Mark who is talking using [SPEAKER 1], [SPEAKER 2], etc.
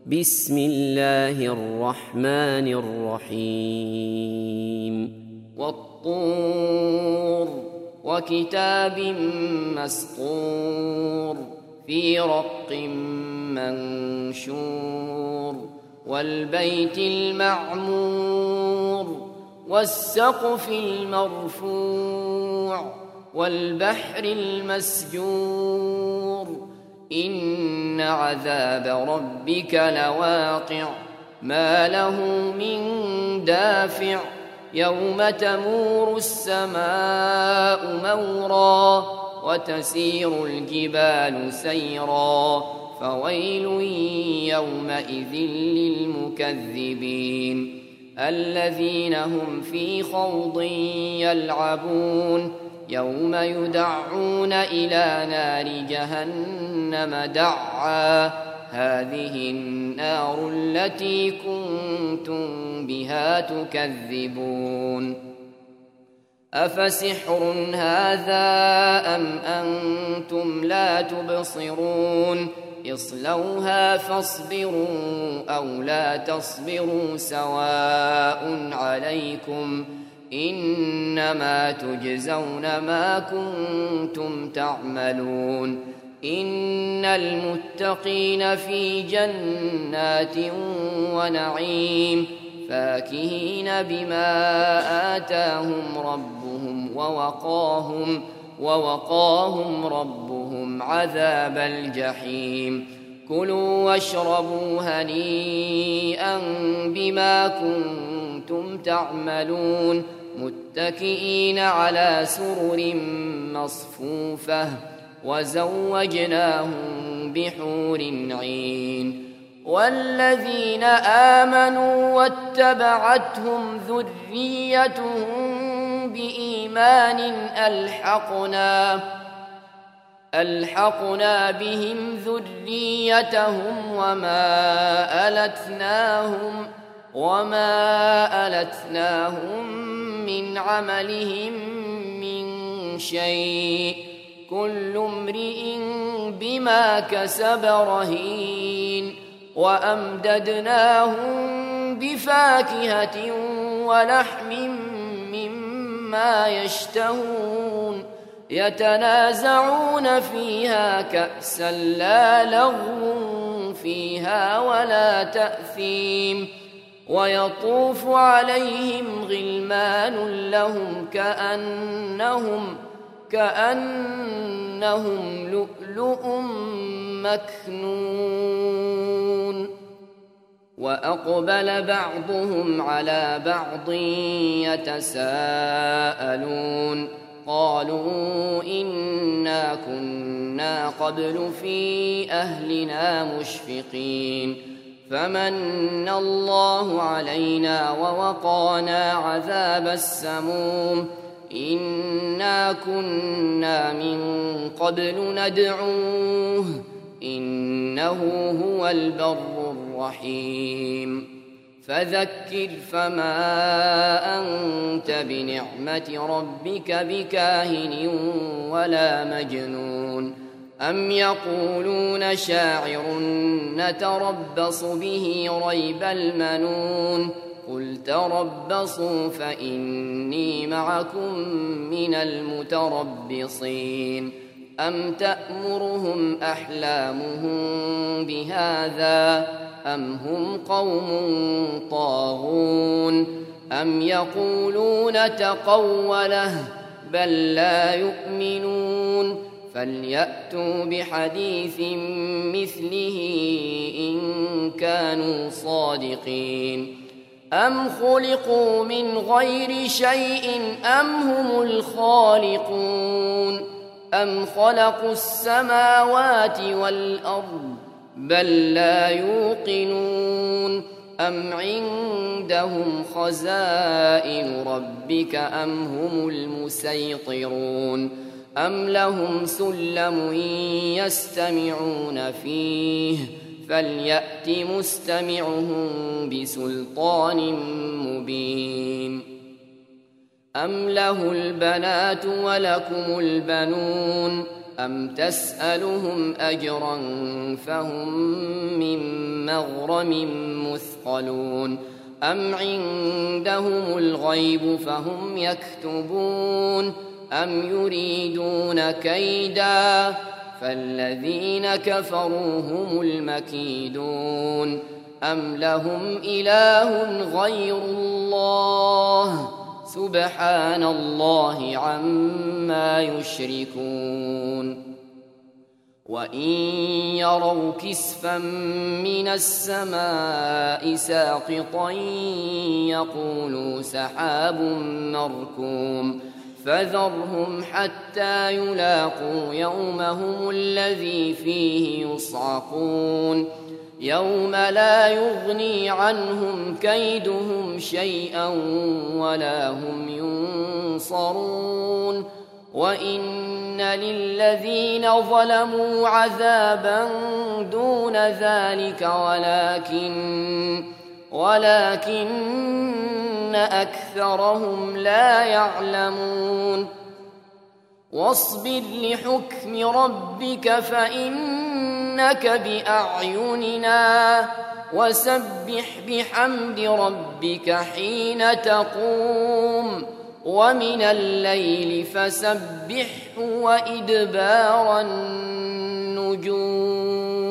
[SPEAKER 1] بسم الله الرحمن الرحيم والطور وكتاب مسطور في رق منشور والبيت المعمور والسقف المرفوع والبحر المسجور إن عذاب ربك لواقع ما له من دافع يوم تمور السماء مورا وتسير الجبال سيرا فويل يومئذ للمكذبين الذين هم في خوض يلعبون يوم يدعون إلى نار جهنم دعا هذه النار التي كنتم بها تكذبون أفسحر هذا أم أنتم لا تبصرون اصلوها فاصبروا أو لا تصبروا سواء عليكم إنما تجزون ما كنتم تعملون إن المتقين في جنات ونعيم فاكهين بما آتاهم ربهم ووقاهم ربهم عذاب الجحيم كلوا واشربوا هنيئا بما كنتم تعملون متكئين على سرر مصفوفة وزوجناهم بحور عين والذين آمنوا واتبعتهم ذريتهم بإيمان ألحقنا بهم ذريتهم وما ألتناهم من عملهم من شيء كل امرئ بما كسب رهين وأمددناهم بفاكهة ولحم مما يشتهون يتنازعون فيها كأسا لا لغو فيها ولا تأثيم ويطوف عليهم غلمان لهم كأنهم لؤلؤ مكنون وأقبل بعضهم على بعض يتساءلون قالوا إنا كنا قبل في أهلنا مشفقين فمن الله علينا ووقانا عذاب السموم إنا كنا من قبل ندعوه إنه هو البر الرحيم فذكر فما أنت بنعمة ربك بكاهن ولا مجنون أم يقولون شاعر نتربص به ريب المنون قل تربصوا فإني معكم من المتربصين أم تأمرهم أحلامهم بهذا أم هم قوم طاغون أم يقولون تقوله بل لا يؤمنون فليأتوا بحديث مثله إن كانوا صادقين أم خلقوا من غير شيء أم هم الخالقون أم خلقوا السماوات والأرض بل لا يوقنون أم عندهم خزائن ربك أم هم المسيطرون أم لهم سلم يستمعون فيه فليأت مستمعهم بسلطان مبين أم له البنات ولكم البنون أم تسألهم أجرا فهم من مغرم مثقلون أم عندهم الغيب فهم يكتبون أم يريدون كيدا فالذين كفروا هم المكيدون أم لهم إله غير الله سبحان الله عما يشركون وإن يروا كسفا من السماء ساقطا يقولوا سحاب مركوم فذرهم حتى يلاقوا يومهم الذي فيه يصعقون يوم لا يغني عنهم كيدهم شيئا ولا هم ينصرون وإن للذين ظلموا عذابا دون ذلك ولكن أكثرهم لا يعلمون واصبر لحكم ربك فإنك بأعيننا وسبح بحمد ربك حين تقوم ومن الليل فسبحه وإدبار النجوم